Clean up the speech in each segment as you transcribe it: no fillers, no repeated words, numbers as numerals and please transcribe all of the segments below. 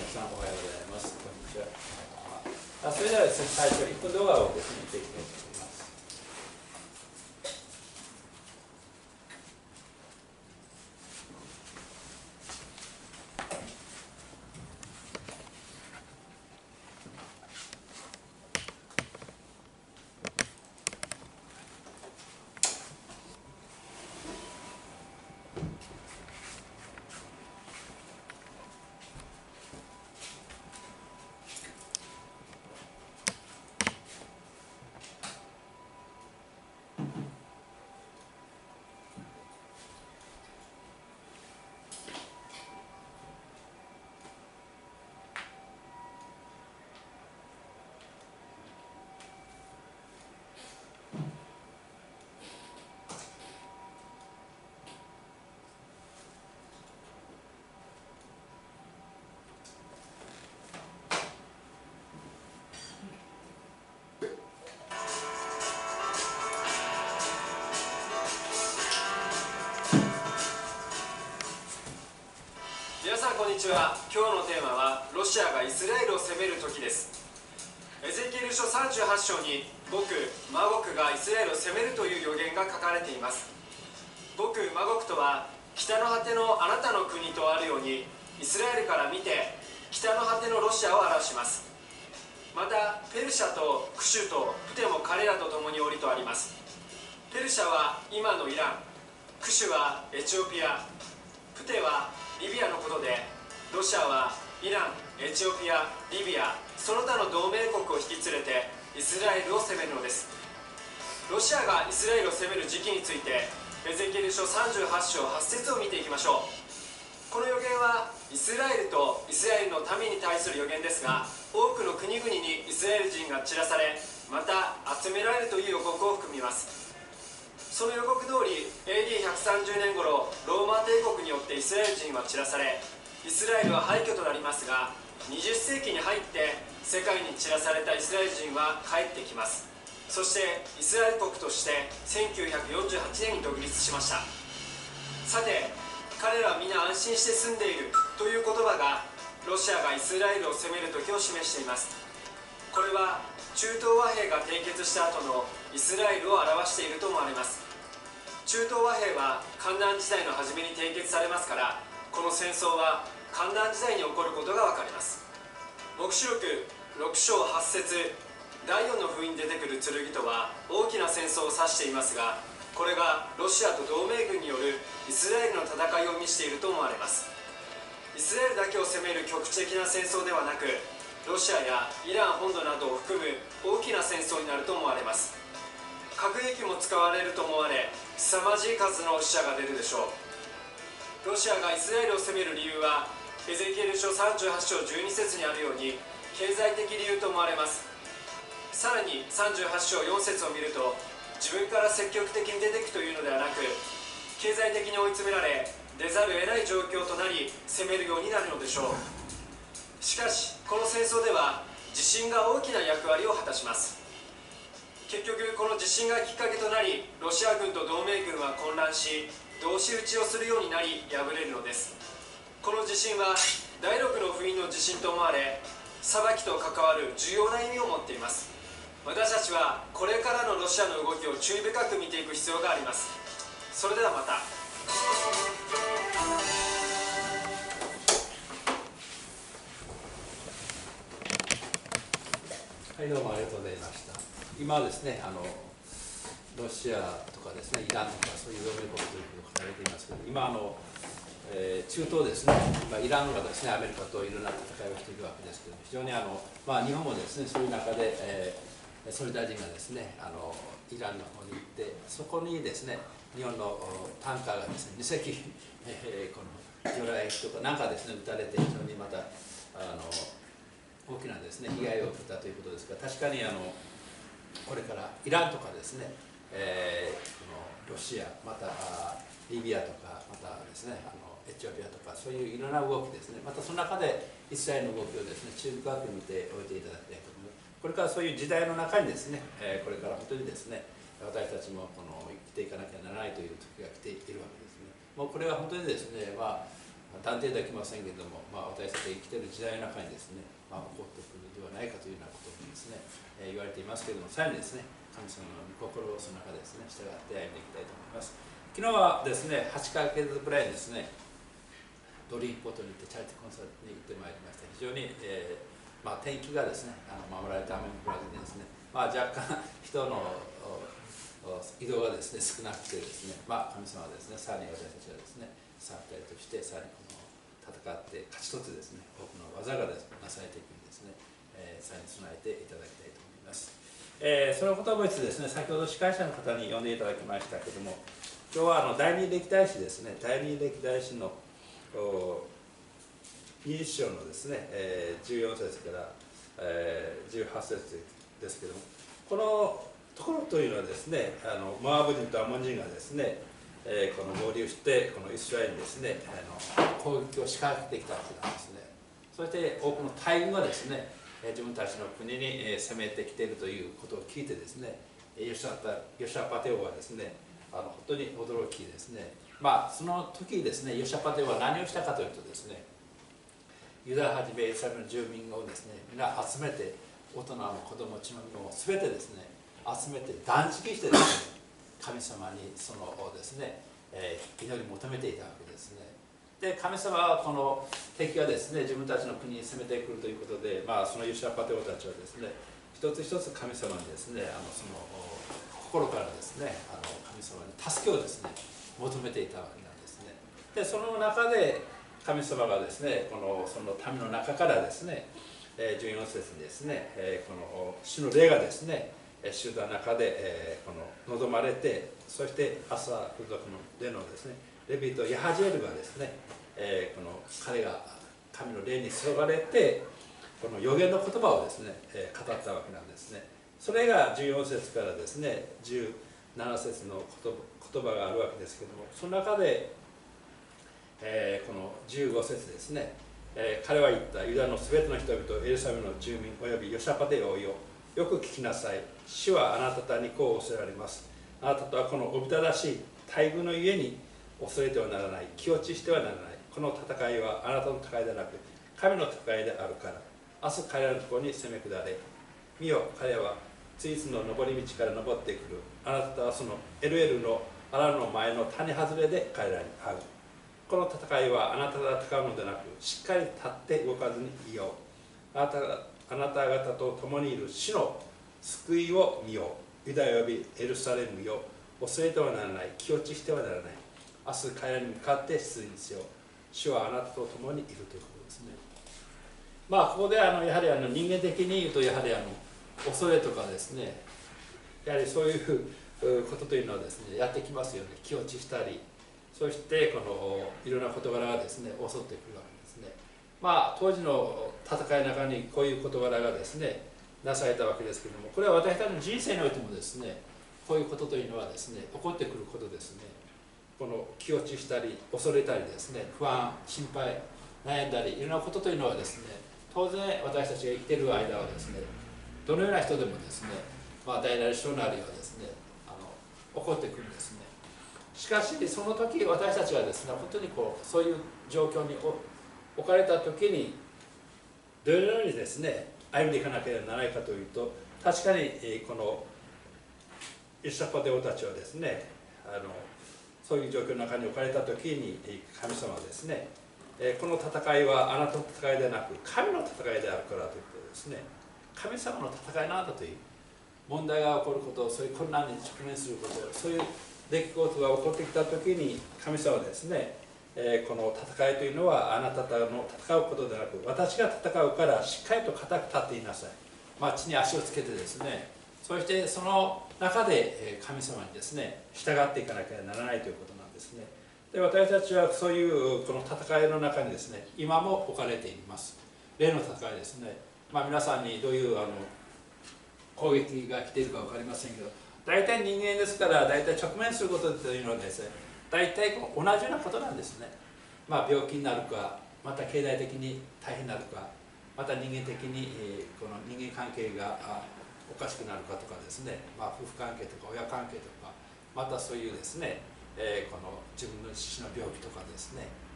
さんおはようございます。こんにちは。それではですね、最初1分動画をですね、見ていきたいと思います。 皆さんこんにちは。今日のテーマはロシアがイスラエルを攻める時です。エゼキエル書38章にゴク・マゴクがイスラエルを攻めるという予言が書かれています。ゴク・マゴクとは北の果てのあなたの国とあるように、イスラエルから見て北の果てのロシアを表します。またペルシャとクシュとプテも彼らと共におりとあります。ペルシャは今のイラン、クシュはエチオピア、プテはリビアのことで、ロシアはイラン、エチオピア、リビア、その他の同盟国を引き連れてイスラエルを攻めるのです。ロシアがイスラエルを攻める時期について、エゼキエル書38章8節を見ていきましょう。この予言はイスラエルとイスラエルの民に対する予言ですが、多くの国々にイスラエル人が散らされ、また集められるという予告を含みます。その予告通り AD130 年頃、ローマ帝国によってイスラエル人は散らされ、イスラエルは廃墟となりますが、20世紀に入って世界に散らされたイスラエル人は帰ってきます。そしてイスラエル国として1948年に独立しました。さて、彼らは皆安心して住んでいるという言葉がロシアがイスラエルを攻める時を示しています。これは中東和平が締結した後のイスラエルを表していると思われます。中東和平はカンナン時代の初めに締結されますから、この戦争はカンナン時代に起こることが分かります。黙示録6章8節第4の封印に出てくる剣とは大きな戦争を指していますが、これがロシアと同盟軍によるイスラエルの戦いを意味していると思われます。イスラエルだけを攻める局地的な戦争ではなく、ロシアやイラン本土などを含む大きな戦争になると思われます。核兵器も使われると思われ、凄まじい数の死者が出るでしょう。ロシアがイスラエルを攻める理由は、エゼキエル書38章12節にあるように経済的理由と思われます。さらに38章4節を見ると、自分から積極的に出ていくというのではなく、経済的に追い詰められ出ざるを得ない状況となり攻めるようになるのでしょう。しかしこの戦争では地震が大きな役割を果たします。結局この地震がきっかけとなり、ロシア軍と同盟軍は混乱し、同士討ちをするようになり敗れるのです。この地震は第6の封印の地震と思われ、裁きと関わる重要な意味を持っています。私たちはこれからのロシアの動きを注意深く見ていく必要があります。それではまた。 はい、どうもありがとうございました。今はですね、ロシアとかですね、イランとかそういう同盟国ということが書かれていますけど、今中東ですね、イランがですね、アメリカといろんな戦いをしているわけですけど、非常に日本もですね、そういう中で、総理大臣がですね、イランの方に行って、そこにですね、日本のタンカーがですね、2隻、この魚雷とかなんかですね、撃たれて、非常にまた大きなですね、被害を受けたということですが、確かにこれからイランとかですね、このロシア、またリビアとか、またですね、エチオピアとか、そういういろんな動きですね、またその中でイスラエルの動きをですね、注意深く見ておいていただきたいと思います。これからそういう時代の中にですね、これから本当にですね、私たちも生きていかなきゃならないという時が来ているわけですね。もうこれは本当にですね、断定できませんけれども、私たち生きている時代の中にですね、起こってくるのではないかというようなことをですね、言われていますけれども、さらにですね、神様の御心をその中でですね、従って歩んでいきたいと思います。昨日はですね、8ヶ月くらいですね、ドリームポートに行ってチャリティーコンサートに行ってまいりました。非常に、天気がですね、守られた雨も降らずにですね、若干人の移動がですね少なくてですね、神様はですね、さらに私たちはですね、サータイとしてさらにこの戦って勝ち取ってですね、多くの技がですねなされていくにですね、さらに備えていただきたいと思います。そのことを別ですね、先ほど司会者の方に呼んでいただきましたけども、今日は第二歴代史ですね、第二歴代史の20章のですね、14節から、18節ですけども、このところというのはですね、モアブ人とアモン人がですね、この合流してこのイスラエルにですね、攻撃を仕掛けてきたわけなんですね。そして多くの大軍がですね、自分たちの国に攻めてきているということを聞いてですね、ヨシャパテ王はですね、本当に驚きですね、その時ですね、ヨシャパテ王は何をしたかというとですね、ユダはじめイスラエルの住民をですね、皆集めて、大人も子供ちのみも全てですね、集めて断食してですね、神様にそのですね、祈り求めていたわけですね。で、神様はこの敵がですね、自分たちの国に攻めてくるということで、そのヨシャパテ王たちはですね、一つ一つ神様にですね、その心からですね、神様に助けをですね、求めていたわけなんですね。で、その中で神様がですね、その民の中からですね、14節にですね、この主の霊がですね、集団の中で、望まれて、そして朝部族の霊のですね、レビトヤハジエルがですね、彼が神の霊に注がれて、この預言の言葉をですね、語ったわけなんですね。それが14節からですね、17節の言葉があるわけですけれども、その中で、この15節ですね、彼は言った。ユダのすべての人々、エルサレムの住民およびヨシャパテ王よ、よく聞きなさい。主はあなた方にこう仰せられます。あなたとはこのおびただしい大軍のゆえに恐れてはならない、気落ちしてはならない。この戦いはあなたの戦いではなく神の戦いであるから。明日彼らのところに攻め下れ。見よ、彼らはツイスの登り道から登ってくる。あなた方はそのエルエルのアラの前の谷外れで彼らに会う。この戦いはあなたが戦うのでなく、しっかり立って動かずにいよう。あなた方と共にいる主の救いを見よう。ユダおよびエルサレムよ、恐れてはならない、気落ちしてはならない。明日彼らに向かって出陣せよ。主はあなたと共にいるということですね。ここでやはり人間的に言うと、やはり恐れとかですね、やはりそういうことというのはですね、やってきますよね。気落ちしたり、そしてこのいろんな事柄がですね、襲ってくるわけですね。当時の戦いの中にこういう事柄がですね、なされたわけですけれども、これは私たちの人生においてもですね、こういうことというのはですね、起こってくることですね。この気落ちしたり、恐れたりですね、不安、心配、悩んだり、いろんなことというのはですね、当然私たちが生きている間はですね、どのような人でもですね、大なり小なりはですね、起こってくるんですね。しかしその時私たちはですね、本当にそういう状況に置かれた時にどのようにですね歩んでいかなければならないかというと、確かにこのヨシャパテ王たちはですね、そういう状況の中に置かれた時に神様はですね、この戦いはあなたの戦いではなく神の戦いであるからということですね。神様の戦いなんだという問題が起こること、そういう困難に直面すること、そういう出来事が起こってきた時に神様はですね、この戦いというのはあなた方の戦うことではなく、私が戦うからしっかりと固く立っていなさい。地に足をつけてですね、そしてその中で神様にですね従っていかなければならないということなんですね。で、私たちはそういうこの戦いの中にですね、今も置かれています。霊の戦いですね。皆さんにどういう攻撃が来ているか分かりませんけど、大体人間ですから、大体直面することというのはですね、大体同じようなことなんですね。病気になるか、また経済的に大変になるか、また人間的にこの人間関係がおかしくなるかとかですね、夫婦関係とか親関係とか、またそういうですね、この自分の父の病気とかですね、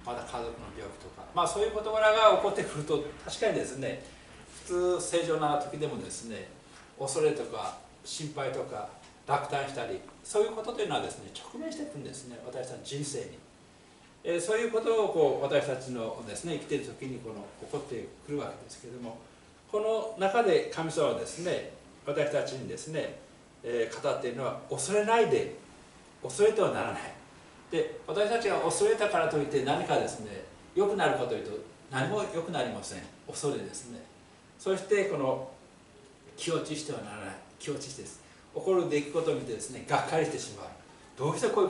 また家族の病気とか、そういう事柄が起こってくると、確かにですね、普通正常な時でもですね、恐れとか心配とか落胆したり、そういうことというのはですね、直面してくるんですね、私たちの人生に。そういうことを私たちのですね、生きている時に起こってくるわけですけれども、この中で神様はですね、私たちにですね、語っているのは、恐れないで、恐れてはならない。で、私たちが恐れたからといって何かですね、良くなるかというと何も良くなりません。恐れですね。そしてこの気落ちしてはならない。気落ちです。起こる出来事を見てですね、がっかりしてしまう。どうしてこういう